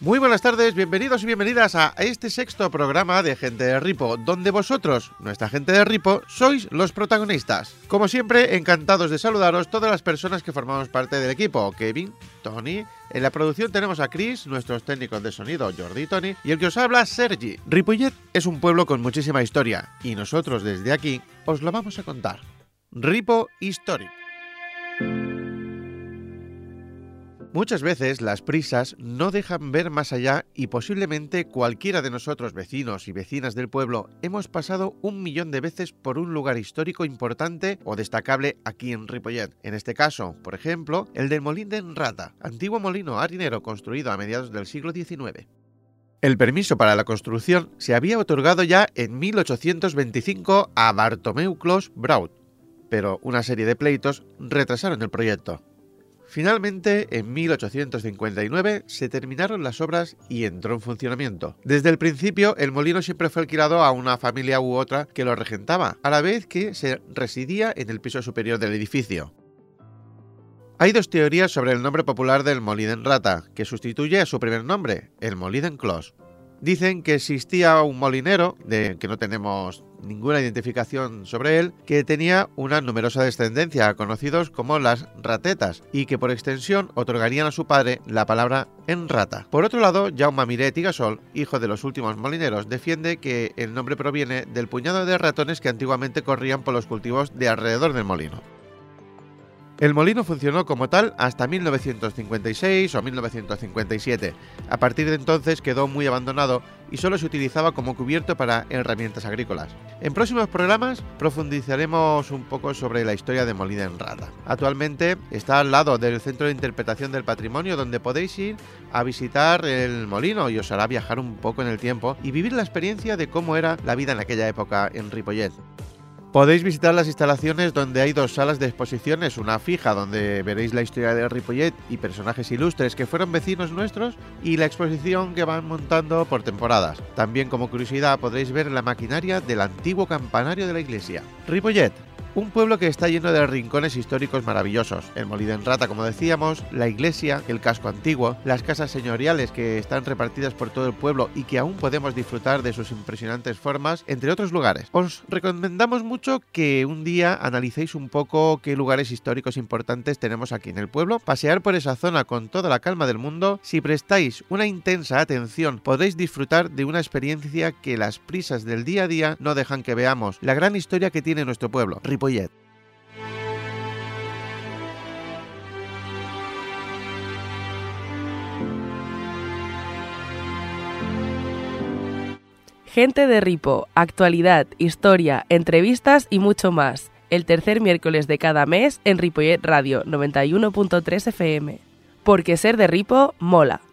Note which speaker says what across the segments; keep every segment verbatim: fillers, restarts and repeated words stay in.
Speaker 1: Muy buenas tardes, bienvenidos y bienvenidas a este sexto programa de Gente de Ripo, donde vosotros, nuestra gente de Ripo, sois los protagonistas. Como siempre, encantados de saludaros todas las personas que formamos parte del equipo, Kevin, Tony. En la producción tenemos a Chris, nuestros técnicos de sonido, Jordi y Tony, y el que os habla, Sergi. Ripollet es un pueblo con muchísima historia, y nosotros desde aquí os lo vamos a contar. Ripo History. Muchas veces las prisas no dejan ver más allá y posiblemente cualquiera de nosotros, vecinos y vecinas del pueblo, hemos pasado un millón de veces por un lugar histórico importante o destacable aquí en Ripollet. En este caso, por ejemplo, el del Molín d'en Rata, antiguo molino harinero construido a mediados del siglo diecinueve. El permiso para la construcción se había otorgado ya en mil ochocientos veinticinco a Bartomeu Clos Braut, pero una serie de pleitos retrasaron el proyecto. Finalmente, en mil ochocientos cincuenta y nueve se terminaron las obras y entró en funcionamiento. Desde el principio, el molino siempre fue alquilado a una familia u otra que lo regentaba, a la vez que se residía en el piso superior del edificio. Hay dos teorías sobre el nombre popular del Molí d'en Rata, que sustituye a su primer nombre, el Molí d'en Clos. Dicen que existía un molinero, de que no tenemos ninguna identificación sobre él, que tenía una numerosa descendencia, conocidos como las ratetas, y que por extensión otorgarían a su padre la palabra en rata. Por otro lado, Jaume Miret i Gasol, hijo de los últimos molineros, defiende que el nombre proviene del puñado de ratones que antiguamente corrían por los cultivos de alrededor del molino. El molino funcionó como tal hasta mil novecientos cincuenta y seis o mil novecientos cincuenta y siete. A partir de entonces quedó muy abandonado y solo se utilizaba como cubierto para herramientas agrícolas. En próximos programas profundizaremos un poco sobre la historia de Molí d'en Rata. Actualmente está al lado del Centro de Interpretación del Patrimonio, donde podéis ir a visitar el molino y os hará viajar un poco en el tiempo y vivir la experiencia de cómo era la vida en aquella época en Ripollet. Podéis visitar las instalaciones donde hay dos salas de exposiciones, una fija donde veréis la historia de Ripollet y personajes ilustres que fueron vecinos nuestros, y la exposición que van montando por temporadas. También, como curiosidad, podréis ver la maquinaria del antiguo campanario de la iglesia. Ripollet, un pueblo que está lleno de rincones históricos maravillosos. El Molí d'en Rata, como decíamos, la iglesia, el casco antiguo, las casas señoriales que están repartidas por todo el pueblo y que aún podemos disfrutar de sus impresionantes formas, entre otros lugares. Os recomendamos mucho que un día analicéis un poco qué lugares históricos importantes tenemos aquí en el pueblo, pasear por esa zona con toda la calma del mundo. Si prestáis una intensa atención, podréis disfrutar de una experiencia que las prisas del día a día no dejan que veamos, la gran historia que tiene nuestro pueblo, Ripollet.
Speaker 2: Gente de Ripo, actualidad, historia, entrevistas y mucho más. El tercer miércoles de cada mes en Ripollet Radio noventa y uno punto tres F M. Porque ser de Ripo mola.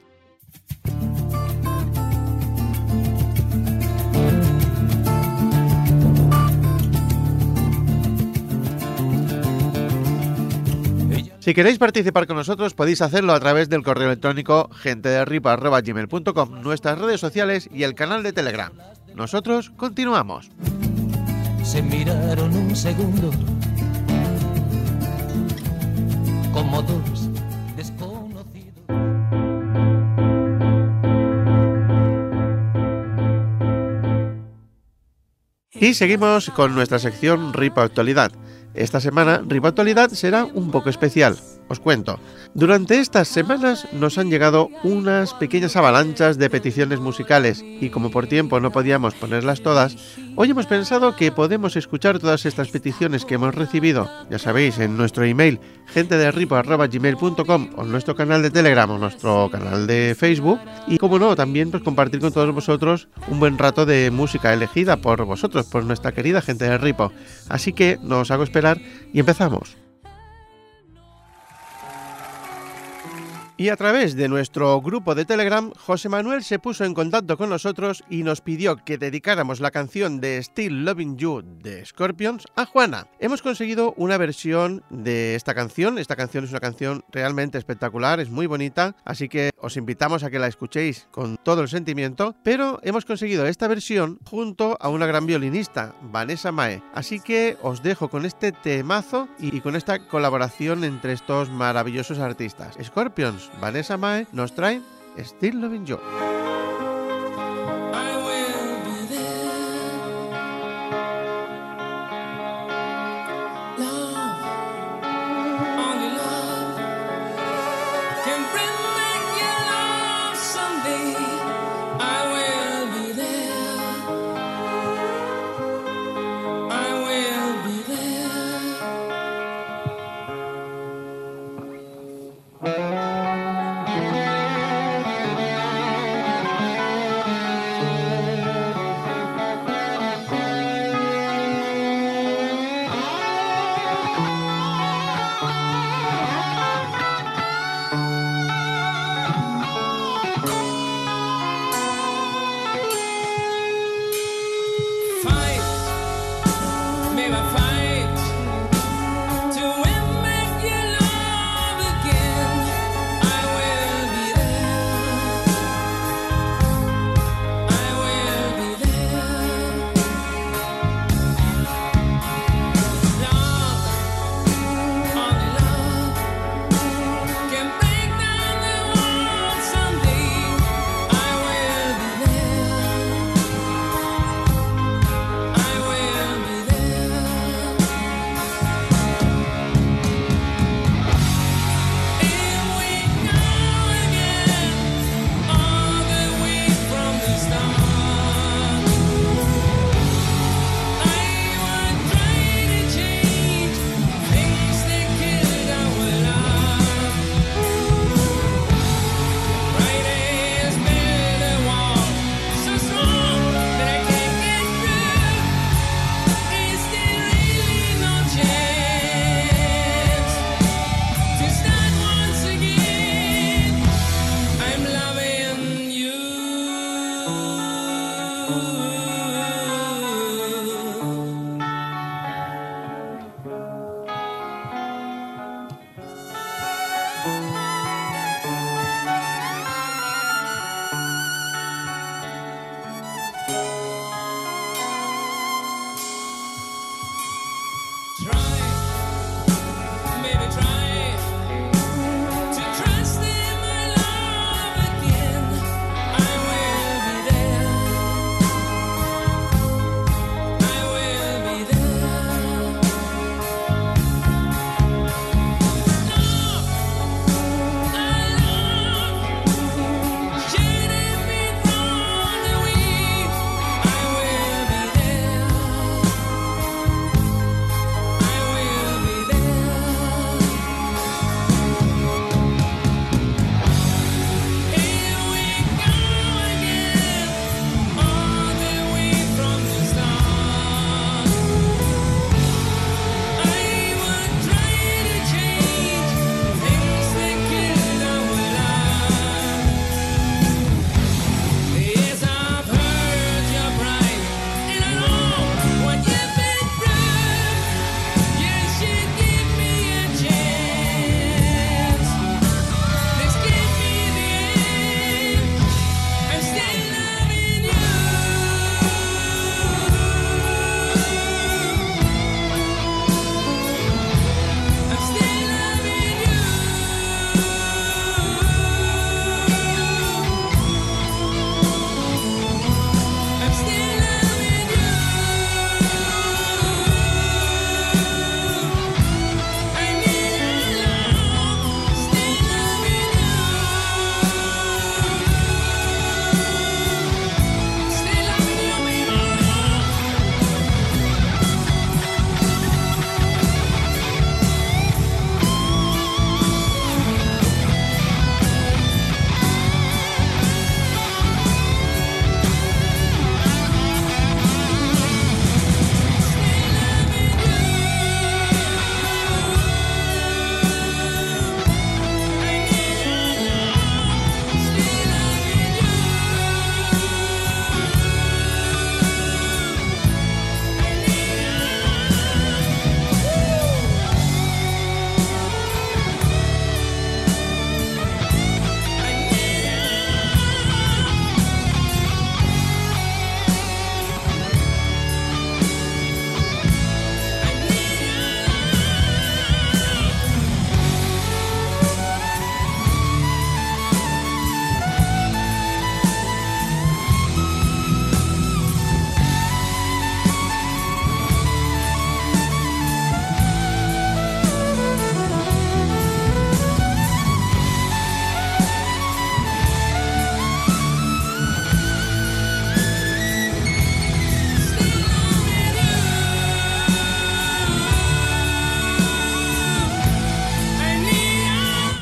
Speaker 1: Si queréis participar con nosotros, podéis hacerlo a través del correo electrónico gentederripo arroba gmail punto com, nuestras redes sociales y el canal de Telegram. Nosotros continuamos.
Speaker 3: Se miraron un segundo como dos desconocidos.
Speaker 1: Y seguimos con nuestra sección Ripo Actualidad. Esta semana, Ripo Actualidad será un poco especial. Os cuento. Durante estas semanas nos han llegado unas pequeñas avalanchas de peticiones musicales y como por tiempo no podíamos ponerlas todas, hoy hemos pensado que podemos escuchar todas estas peticiones que hemos recibido, ya sabéis, en nuestro email gentederripo arroba gmail punto com o en nuestro canal de Telegram o nuestro canal de Facebook, y como no, también pues compartir con todos vosotros un buen rato de música elegida por vosotros, por nuestra querida gente de Ripo. Así que no os hago esperar y empezamos. Y a través de nuestro grupo de Telegram, José Manuel se puso en contacto con nosotros y nos pidió que dedicáramos la canción de Still Loving You de Scorpions a Juana. Hemos conseguido una versión de esta canción. Esta canción es una canción realmente espectacular, es muy bonita, así que os invitamos a que la escuchéis con todo el sentimiento, pero hemos conseguido esta versión junto a una gran violinista, Vanessa Mae. Así que os dejo con este temazo y con esta colaboración entre estos maravillosos artistas. Scorpions, Vanessa Mae nos traen Still Loving You.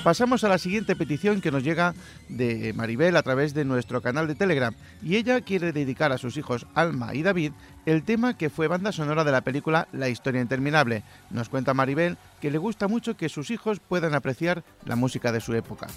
Speaker 1: Pasamos a la siguiente petición que nos llega de Maribel a través de nuestro canal de Telegram, y ella quiere dedicar a sus hijos Alma y David el tema que fue banda sonora de la película La historia interminable. Nos cuenta Maribel que le gusta mucho que sus hijos puedan apreciar la música de su época.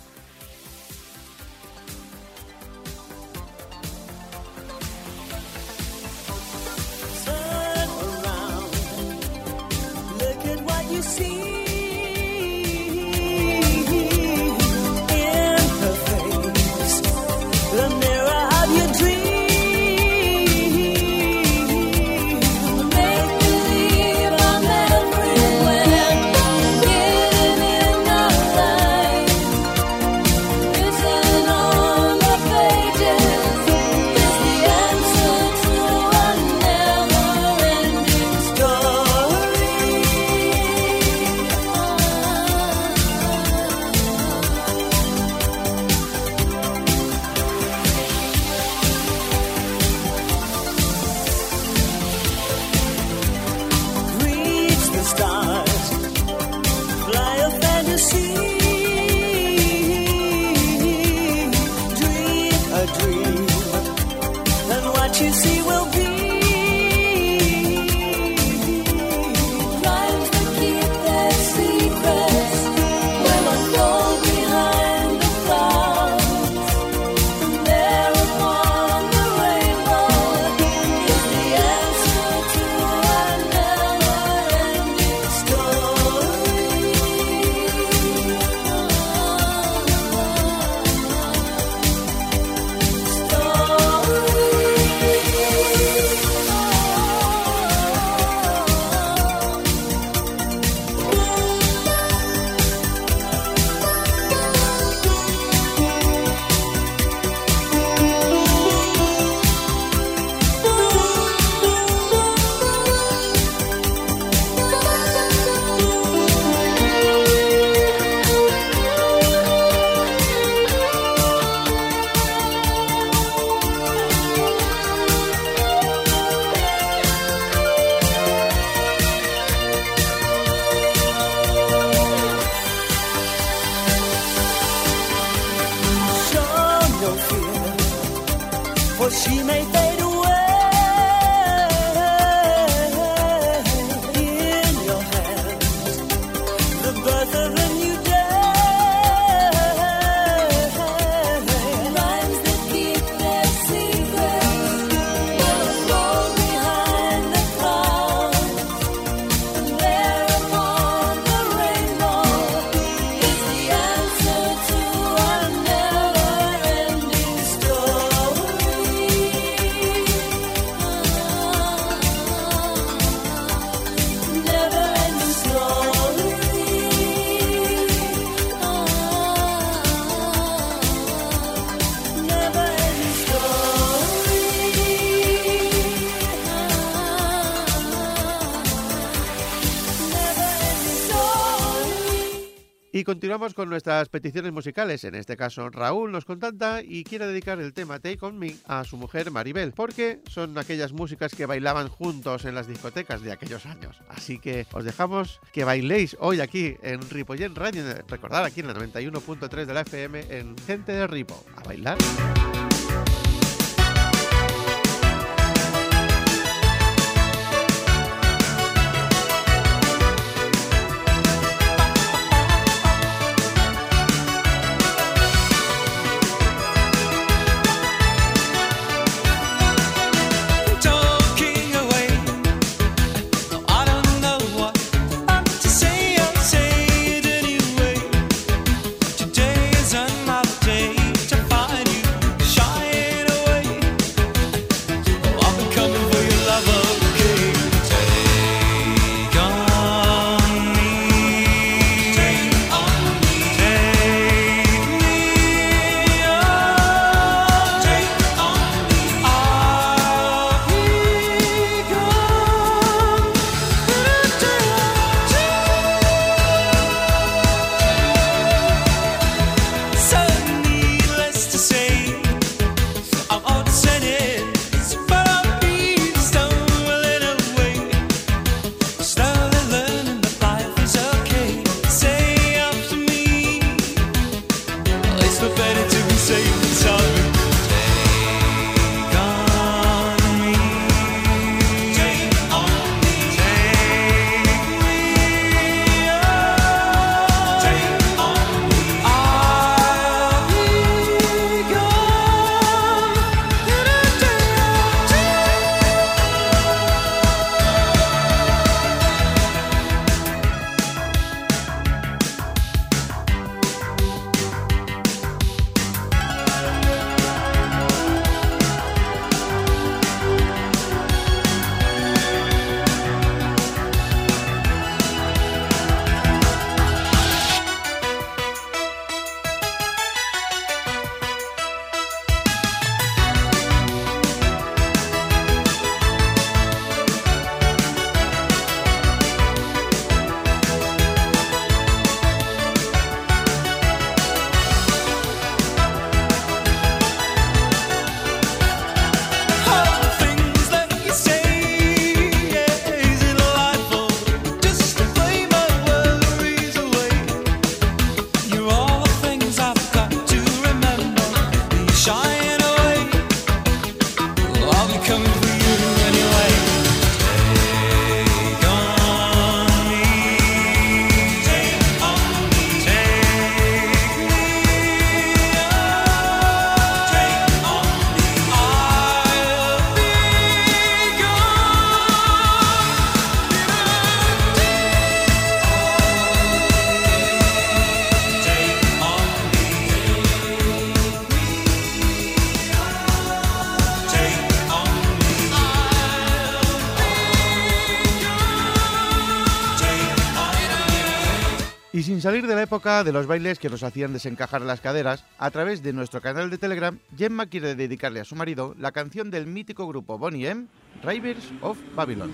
Speaker 1: Y continuamos con nuestras peticiones musicales. En este caso, Raúl nos contacta y quiere dedicar el tema Take On Me a su mujer Maribel, porque son aquellas músicas que bailaban juntos en las discotecas de aquellos años. Así que os dejamos que bailéis hoy aquí en Ripollet Radio. Recordad, aquí en la noventa y uno punto tres de la F M, en Gente de Ripo. A bailar.
Speaker 4: Today is another day to find you shining.
Speaker 1: sin salir de la época de los bailes que nos hacían desencajar las caderas, a través de nuestro canal de Telegram, Gemma quiere dedicarle a su marido la canción del mítico grupo Boney M, Rivers of Babylon.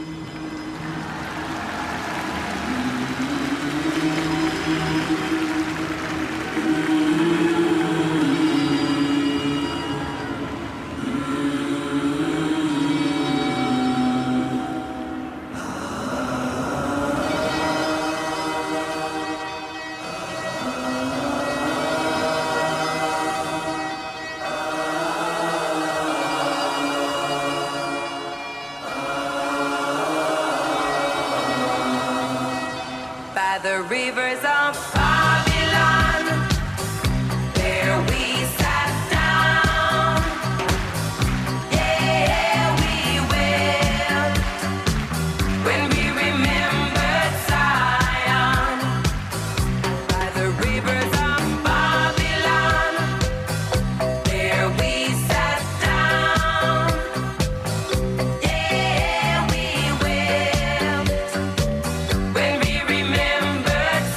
Speaker 4: The rivers of Babylon, there we sat down. Yeah, we will, when we remembered Zion. By the rivers of Babylon, there we sat down. Yeah, we will, when we remember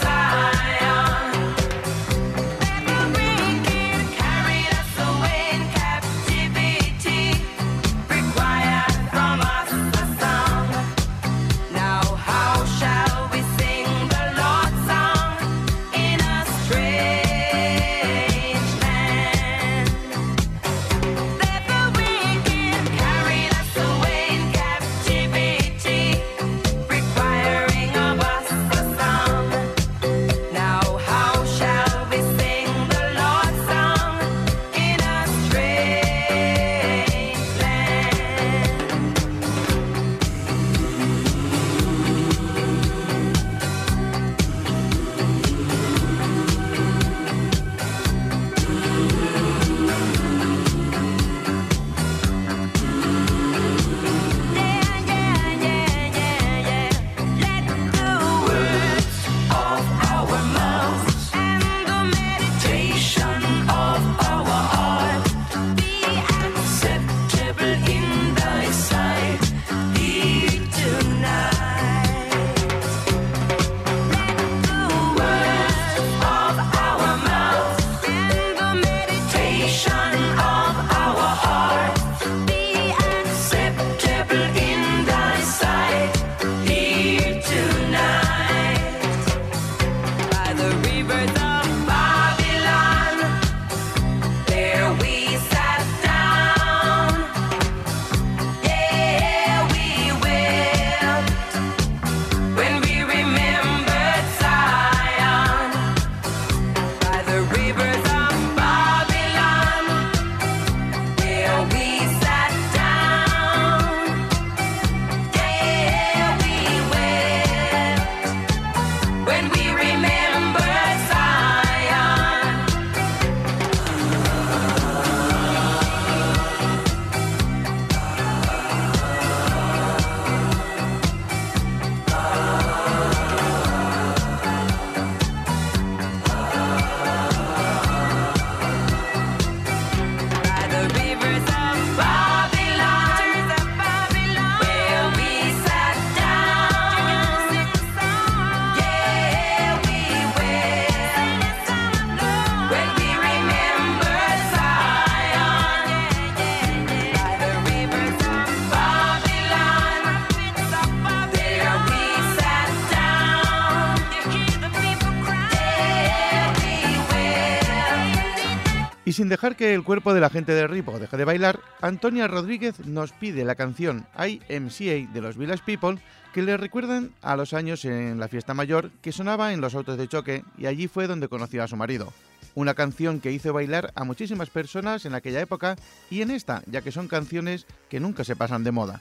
Speaker 1: Y sin dejar que el cuerpo de la gente de Ripoll deje de bailar, Antonia Rodríguez nos pide la canción I M C A de los Village People, que le recuerdan a los años en la fiesta mayor que sonaba en los autos de choque, y allí fue donde conoció a su marido. Una canción que hizo bailar a muchísimas personas en aquella época y en esta, ya que son canciones que nunca se pasan de moda.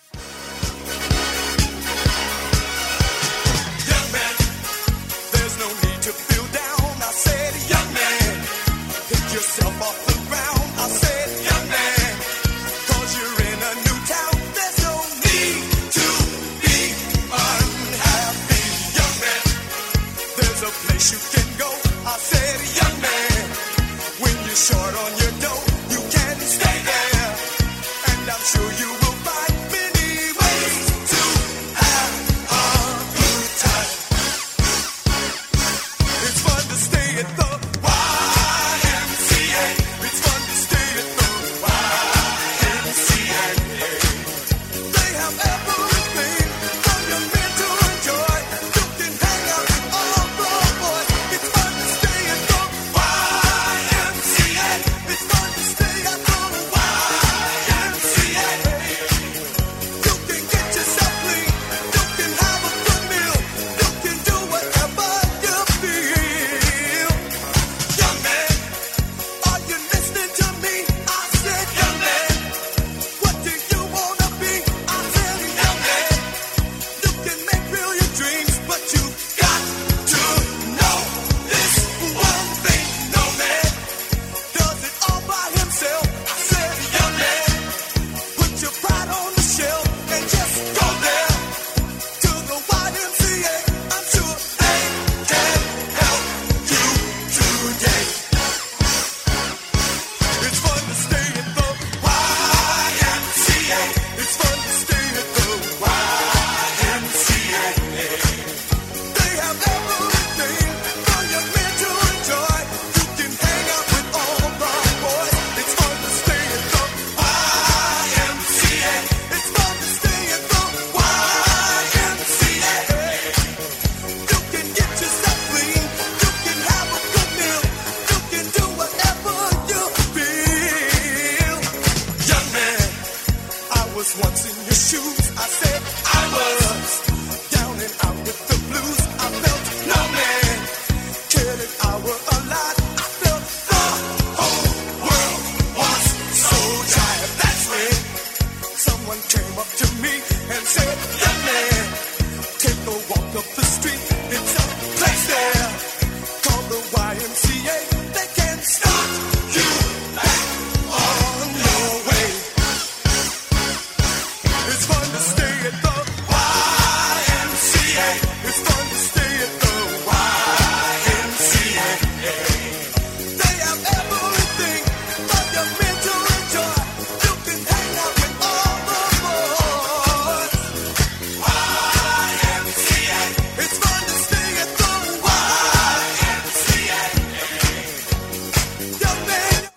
Speaker 5: Yourself off the ground, I said, young man, cause you're in a new town, there's no need to be unhappy, young man, there's a place you can go, I said, young man, when you're short on your dough, you can stay there, and I'm sure you will find me.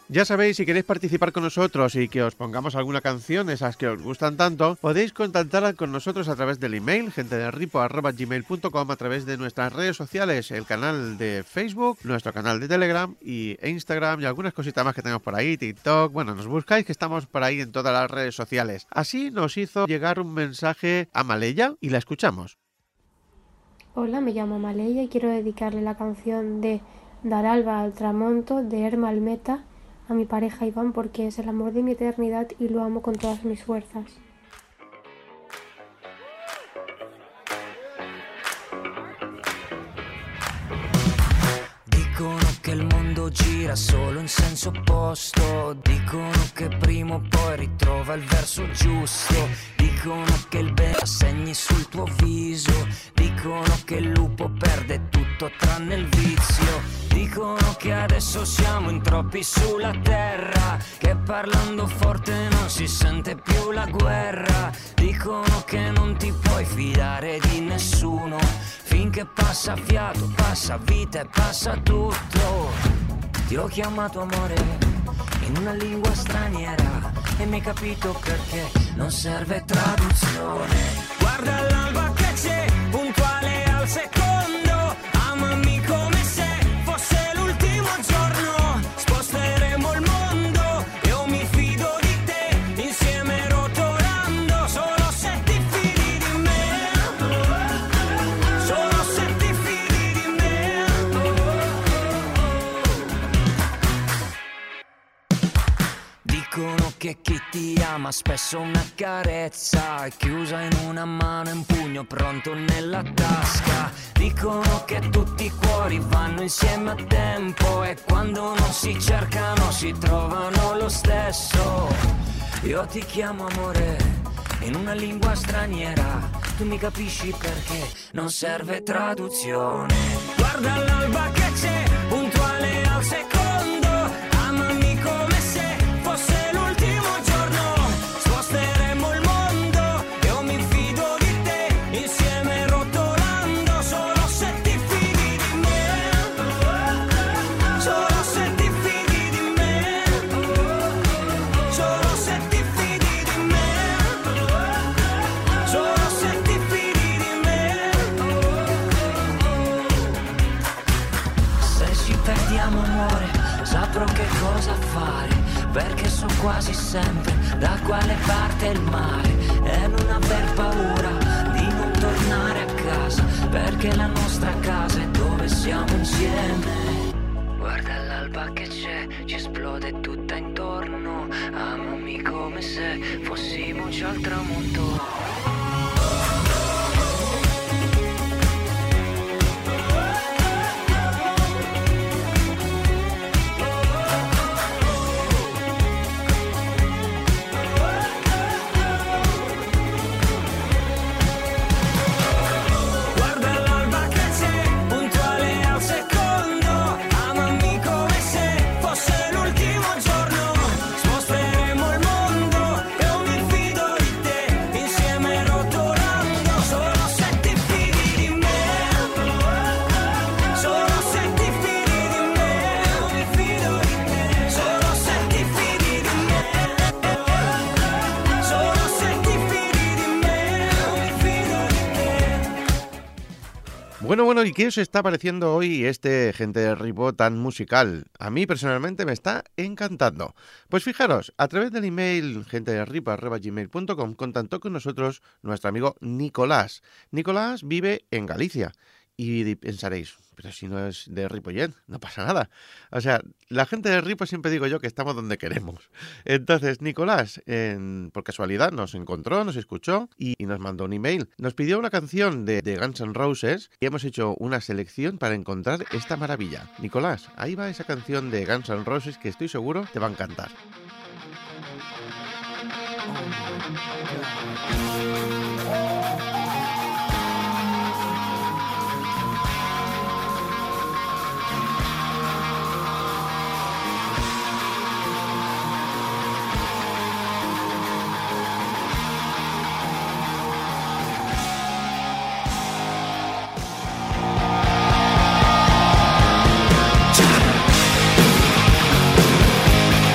Speaker 1: Ya sabéis, si queréis participar con nosotros y que os pongamos alguna canción, esas que os gustan tanto, podéis contactar con nosotros a través del email gentederripo arroba gmail punto com, a través de nuestras redes sociales, el canal de Facebook, nuestro canal de Telegram y Instagram y algunas cositas más que tenemos por ahí, TikTok. Bueno, nos buscáis que estamos por ahí en todas las redes sociales. Así nos hizo llegar un mensaje a Maleya y la escuchamos.
Speaker 6: Hola, me llamo Maleya y quiero dedicarle la canción de Daralba al tramonto de Erma Almeta a mi pareja Iván, porque es el amor de mi eternidad y lo amo con todas mis fuerzas.
Speaker 3: Dicono che il mondo gira solo in senso opposto, dicono che prima o poi ritrova il verso giusto, dicono che il bene segni sul tuo viso, dicono che il lupo perde tutto tranne il vizio, dicono che adesso siamo in troppi sulla terra, che parlando forte non si sente più la guerra, dicono che non ti puoi fidare di nessuno, finché passa fiato, passa vita e passa tutto. Ti ho chiamato amore in una lingua straniera e mi hai capito perché non serve traduzione. Guarda l'alba che c'è, puntuale al secondo, amami come se fosse l'ultimo giorno, sposteremo il mondo, io mi fido di te, insieme rotolando, solo se ti fidi di me, solo se ti fidi di me. Dicono che chi ti ama spesso una carezza è chiusa in una mano e un pugno pronto nella tasca, dicono che tutti i cuori vanno insieme a tempo e quando non si cercano si trovano lo stesso. Io ti chiamo amore in una lingua straniera, tu mi capisci perché non serve traduzione. Guarda l'alba che c'è, puntuale al secondo, amami come se fosse l'ultimo giorno, sposteremo il mondo, io mi fido di te, insieme rotolando, solo se ti fidi di me, solo se ti fidi di me, solo se ti fidi di me, solo se ti fidi di me. Se ci perdiamo amore, saprò che cosa fare, perché so quasi sempre da quale parte è il mare e non aver paura di non tornare a casa, perché la nostra casa è dove siamo insieme. Guarda l'alba che c'è, ci esplode tutta intorno, amami come se fossimo già al tramonto.
Speaker 1: Bueno, bueno, ¿y qué os está pareciendo hoy este Gente de Ripo tan musical? A mí personalmente me está encantando. Pues fijaros, a través del email gentederripo arroba gmail punto com contactó con nosotros nuestro amigo Nicolás. Nicolás vive en Galicia. Y pensaréis, pero si no es de Ripollet, no pasa nada. O sea, la gente de Ripo siempre digo yo que estamos donde queremos. Entonces, Nicolás, en, por casualidad, nos encontró, nos escuchó y, y nos mandó un email. Nos pidió una canción de, de Guns N' Roses y hemos hecho una selección para encontrar esta maravilla. Nicolás, ahí va esa canción de Guns N' Roses que estoy seguro te va a encantar.
Speaker 3: We'll be right back.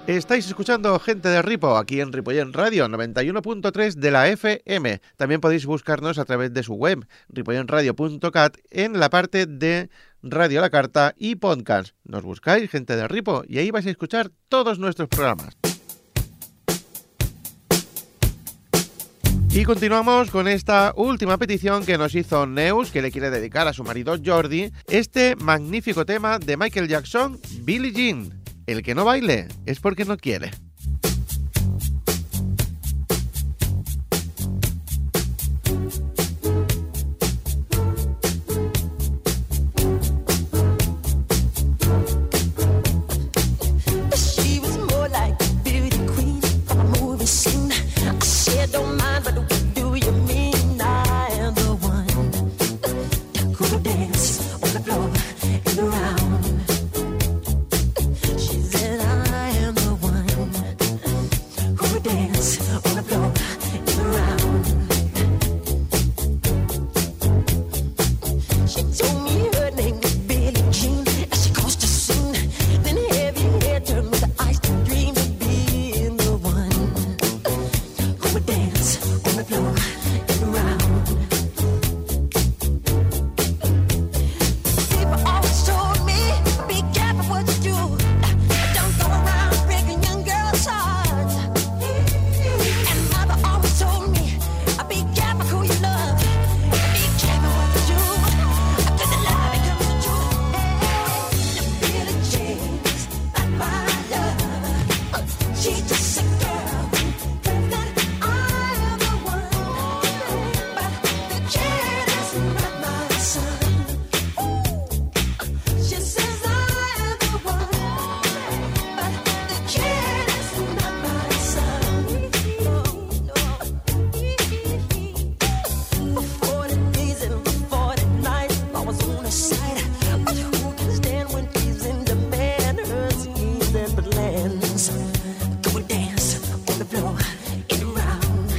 Speaker 1: Estáis escuchando Gente de Ripo aquí en Ripollet Radio noventa y uno punto tres de la F M. También podéis buscarnos a través de su web ripolletradio punto cat en la parte de Radio a la Carta y Podcast. Nos buscáis Gente de Ripo y ahí vais a escuchar todos nuestros programas. Y continuamos con esta última petición que nos hizo Neus, que le quiere dedicar a su marido Jordi, este magnífico tema de Michael Jackson, Billie Jean. El que no baile es porque no quiere.
Speaker 7: She was more like a beauty queen from a movie scene. I said, don't mind, but what do you mean? I am the one who would dance on the floor and around. She said, I am the one who would dance on the floor and around. She told me her name was Billie Jean as she caused a scene. Then heavy hair turned with the ice to dream of being the one who would dance on the floor and around. People always told me, be careful what you do. Don't go around breaking young girls' hearts. And mother always told me, be careful who you love. Be careful what you do. Cause the love becomes the truth. Billie Jean's not my love. She's just a girl who thinks that I am the one. But the kid is not my son. She says I am the one. But the kid is not my son. For forty days and for forty nights, I was on her side. But who can stand when she's in demand? Her schemes and plans. Go and dance on the floor and around.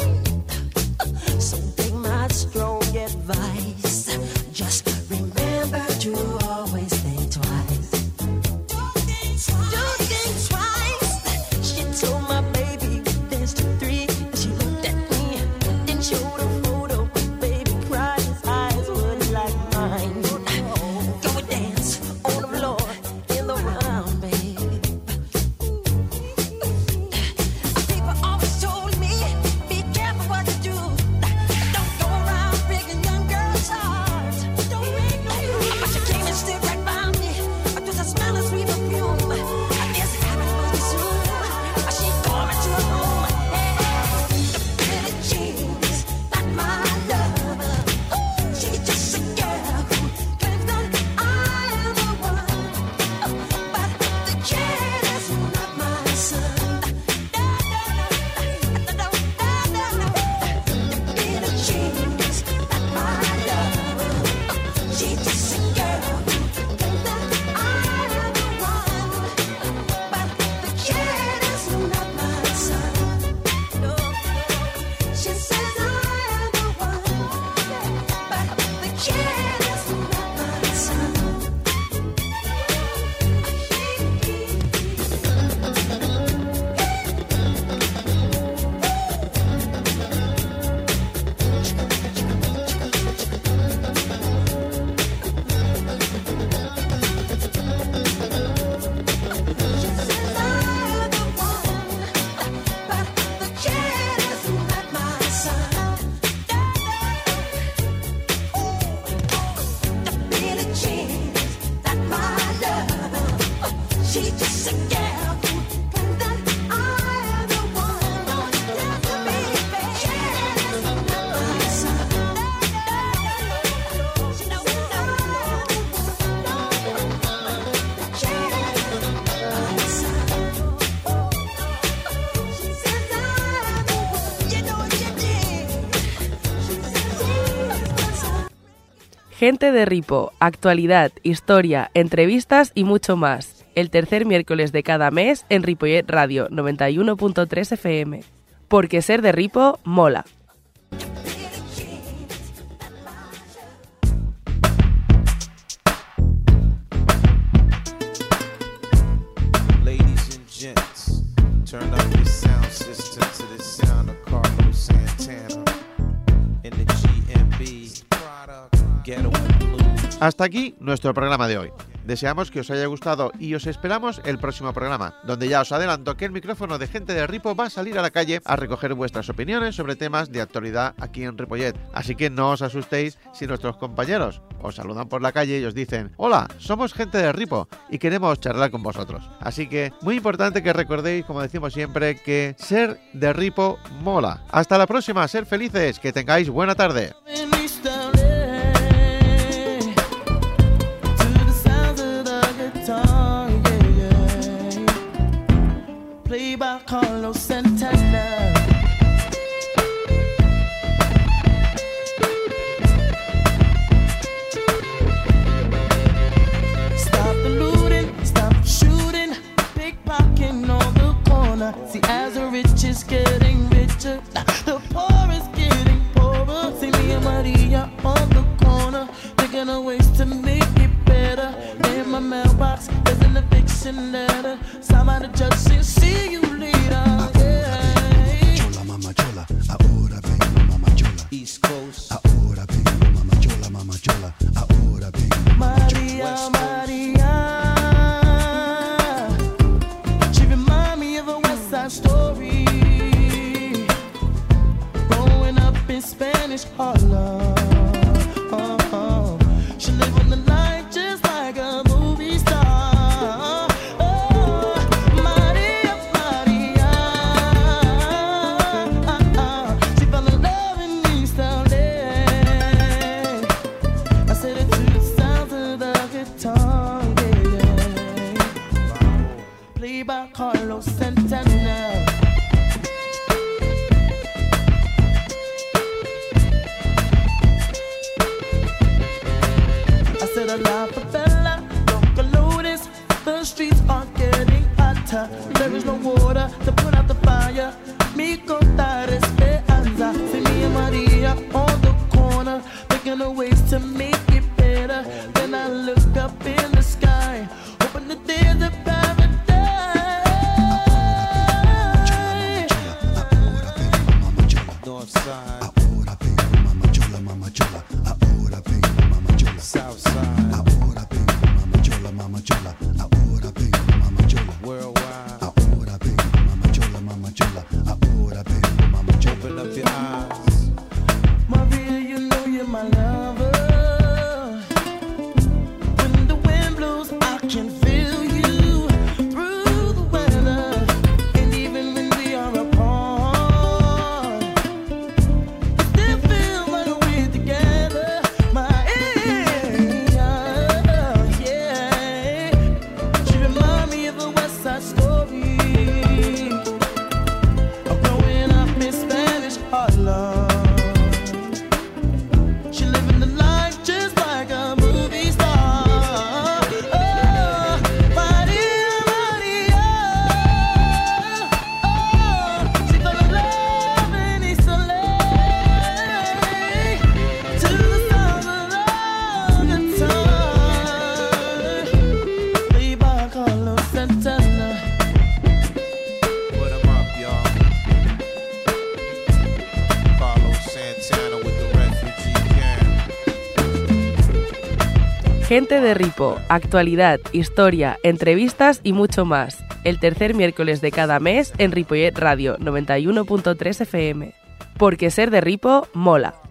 Speaker 7: So take my strong advice. Just remember to always think twice. Do think twice. She told my baby dance to three. She looked at me, then showed a photo. Baby cried, his eyes were like mine. Go and dance on the floor in the round, baby. People always told me, be careful what you do. Don't go around breaking young girls' hearts. Don't break no heart. But she came and stood right by me. To the smell of sweet perfume. This happened must be soon. She called me to her room. Billie Jean's not my love. She's just a girl who claims that I am the one. But the kid is not my son. Billie Jean's not my love. She's just a girl who claims that I am the one. But the kid is not my son. No, she says I am the one. But the kid is not my son. She's just a girl who claims that I am the one. Baby, the kid is not my son. She knows I am the one. The kid is not my son. She says I am the one. You know what you did. She says I am the son.
Speaker 2: Gente de Ripo, actualidad, historia, entrevistas y mucho más. El tercer miércoles de cada mes en Ripollet Radio noventa y uno punto tres F M. Porque ser de Ripo mola.
Speaker 8: Ladies and gents,
Speaker 1: Hasta aquí nuestro programa de hoy. Deseamos que os haya gustado y os esperamos el próximo programa, donde ya os adelanto que el micrófono de Gente de Ripo va a salir a la calle a recoger vuestras opiniones sobre temas de actualidad aquí en Ripollet. Así que no os asustéis si nuestros compañeros os saludan por la calle y os dicen: hola, somos Gente de Ripo y queremos charlar con vosotros. Así que muy importante que recordéis, como decimos siempre, que ser de Ripo mola. Hasta la próxima, ser felices, que tengáis buena tarde.
Speaker 7: Played by Carlos Santana. Stop the looting, stop shooting, pickpocketing on the corner. See, as the rich is getting richer, the poor is getting poorer. See me and Maria on the corner, thinking of ways to make it better. In my mailbox, there's an eviction letter. Somebody just said, see you later. Yeah.
Speaker 8: Chola, mama chola, ahora vengo, mama chola.
Speaker 7: East Coast.
Speaker 8: Ahora vengo, mama chola, mama chola. Ahora vengo, mama chola.
Speaker 7: Maria, Maria. She remind me of a West Side Story. Growing up in Spanish Harlem. Oh, oh. She lived on the line just like a movie star. Oh, Maria, Maria. She fell in love in East L A. I said it to the sounds of the guitar, yeah, yeah. Played by Carlos Santana. I said a la favela, don't notice. The streets are getting hotter. There is no water to put out the fire. Mi contar esperanza. See me and Maria on the corner, thinking of ways to make it better. Then I look up in the sky, hoping that there's a paradise.
Speaker 8: Ahora vengo, mama chola.
Speaker 7: North side,
Speaker 8: Ahora vengo, mama chola, mama chola. Ahora vengo, mama chola.
Speaker 7: south side,
Speaker 8: Ahora vengo, mama chola, mama chola. Ahora vengo, mama chola.
Speaker 7: worldwide.
Speaker 8: Ahora vengo, mama chola, mama chola. Ahora vengo, mama chola.
Speaker 7: Open up your eyes. Maria, you know you're my lover. When the wind blows, I can feel you through the weather. And even when we are apart, it still feels like we're together. My yeah, yeah. She remind me of a West Side Story. I'm growing up in Spanish Harlem. She living the life just like a movie star. Oh, Maria, Maria. Oh, she fell in love in East L A. To the sound of the guitar. Played by Carlos Santana.
Speaker 9: Put 'em up, y'all. Carlos Santana with the refugee camp.
Speaker 2: Gente de Ripo, actualidad, historia, entrevistas y mucho más. El tercer miércoles de cada mes en Ripollet Radio noventa y uno punto tres F M. Porque ser de Ripo mola.